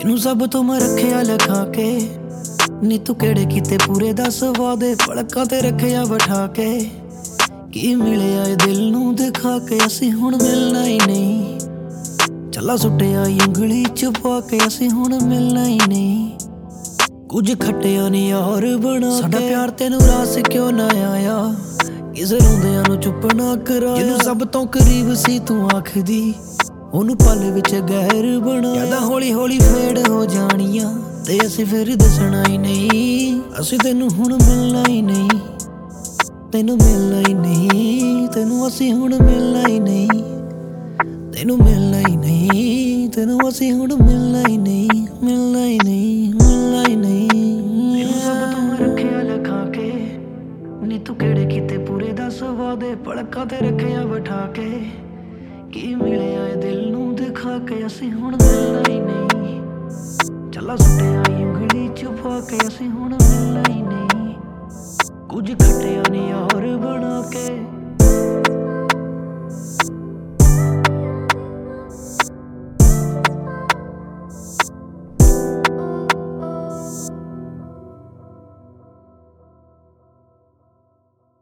ਤੈਨੂੰ ਸਭ ਤੋਂ ਮੈਂ ਰੱਖਿਆ ਲਿਖਾ ਕੇ, ਨੀ ਤੂੰ ਕਿਹੜੇ ਕੀਤੇ ਪੂਰੇ 10 ਵਾਦੇ ਪਲਕਾਂ ਤੇ ਰੱਖਿਆ ਬਿਠਾ ਕੇ। ਕੀ ਮਿਲਿਆ ਏ ਦਿਲ ਨੂੰ ਦਿਖਾ ਕੇ, ਅਸੀਂ ਹੁਣ ਮਿਲਣਾ ਹੀ ਨਹੀਂ। ਚੱਲਾ ਸੁੱਟਿਆ ਉਂਗਲੀ ਚ ਪਾ ਕੇ, ਅਸੀਂ ਹੁਣ ਮਿਲਣਾ ਹੀ ਨਹੀਂ। ਕੁਝ ਖੱਟਿਆ ਨੀ ਯਾਰ ਬਣਾ ਕੇ, ਸਾਡਾ ਪਿਆਰ ਤੈਨੂੰ ਰਾਸ ਕਿਉਂ ਨਾ ਆਇਆ। ਕਿਸੇ ਰੋਂਦਿਆਂ ਨੂੰ ਚੁੱਪ ਨਾ ਕਰਾਇਆ, ਜਿਹਨੂੰ ਸਭ ਤੋਂ ਕਰੀਬ ਸੀ ਤੂੰ ਆਖਦੀ, ਉਹਨੂੰ ਪਲ ਵਿੱਚ ਗਹਿਰ ਬਣਾ। ਯਾਦਾਂ ਹੌਲੀ ਹੌਲੀ ਫੇਡ ਹੋ ਜਾਣੀਆਂ ਤੇ ਅਸੀਂ ਫਿਰ ਦੱਸਣਾ ਹੀ ਨਹੀਂ। ਅਸੀਂ ਤੈਨੂੰ ਹੁਣ ਮਿਲਣਾ ਹੀ ਨਹੀਂ, ਤੈਨੂੰ ਮਿਲਣਾ ਹੀ ਨਹੀਂ, ਤੈਨੂੰ ਅਸੀਂ ਹੁਣ ਮਿਲਣਾ ਹੀ ਨਹੀਂ। ਤੈਨੂੰ ਮਿਲਣਾ ਹੀ ਨਹੀਂ, ਤੈਨੂੰ ਅਸੀਂ ਹੁਣ ਮਿਲਣਾ ਹੀ ਨਹੀਂ, ਮਿਲਣਾ ਹੀ ਨਹੀਂ, ਮਿਲਣਾ ਹੀ ਨਹੀਂ। ਤੈਨੂੰ ਸਭ ਤੋਂ ਮੈਂ ਰੱਖਿਆ ਲਿਖਾ ਕੇ, ਨੀ ਤੂੰ ਕਿਹੜੇ ਕੀਤੇ ਪੂਰੇ 10 ਵਾਦੇ ਪਲਕਾਂ ਤੇ ਰੱਖਿਆ ਬਿਠਾ ਕੇ। ਕੀ ਮਿਲਿਆ ਏ ਦਿਲ ਨੂੰ ਦਿਖਾ ਕੇ, ਅਸੀਂ ਹੁਣ ਮਿਲਣਾ ਹੀ ਨਹੀਂ। ਚੱਲਾ ਸੁੱਟਿਆ ਉਂਗਲੀ ਚ ਪਾ ਕੇ, ਅਸੀਂ ਹੁਣ ਮਿਲਣਾ ਹੀ ਨਹੀਂ। ਕੁਝ ਖੱਟਿਆ ਨੀ ਯਾਰ ਬਣਾ ਕੇ।